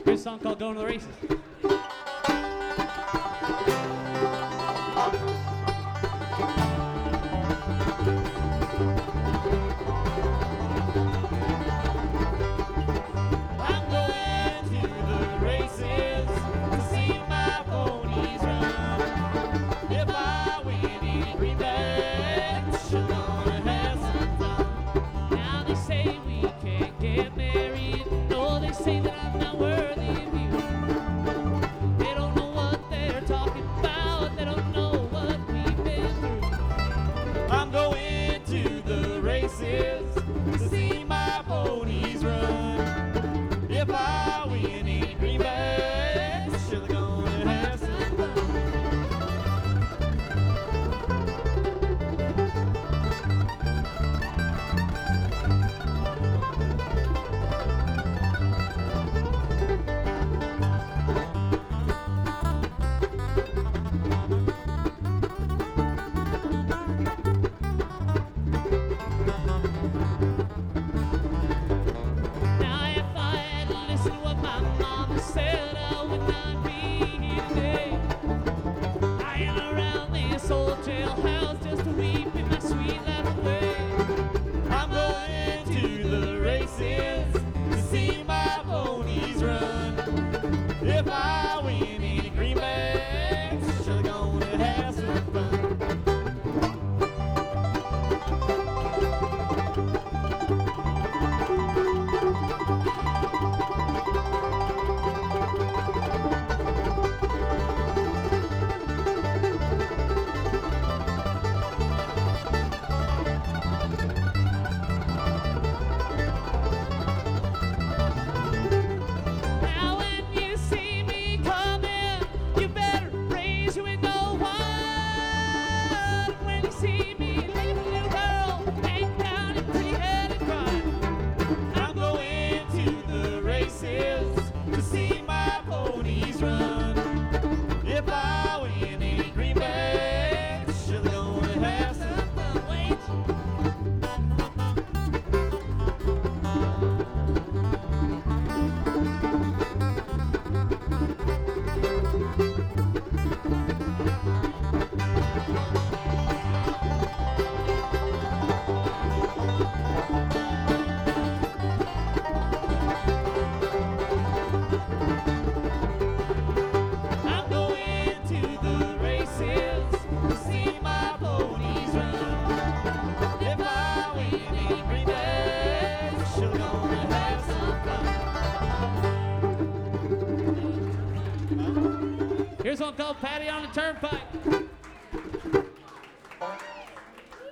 Here's a song called Going to the Races. I'm going to the races to see my ponies run. If I win in Greenback, sure gonna have some fun. Now they say we can't get married. No, they say that I'm not worthy of you. They don't know what they're talking about. They don't know what we've been through. I'm going to the races to see my ponies run. If I win in Greenback, sure gonna have some fun. Now if I had listened to what my mama said, I would not be here today. Lying around this old jailhouse just weeping my sweet life away. I'm going to the races to see my ponies run. If I win in Greenback, sure gonna have some fun. Now when you see me coming, you better raise your window wide. When you see me leaving, little girl, hang down and pretty-headed cry. I'm going to the races to see my ponies run. If I win in Greenback, sure gonna have some fun. Wait. I'm going to the races to see my ponies run. If I win in Greenback, sure gonna have some fun. Here's one called Patty on the Turnpike.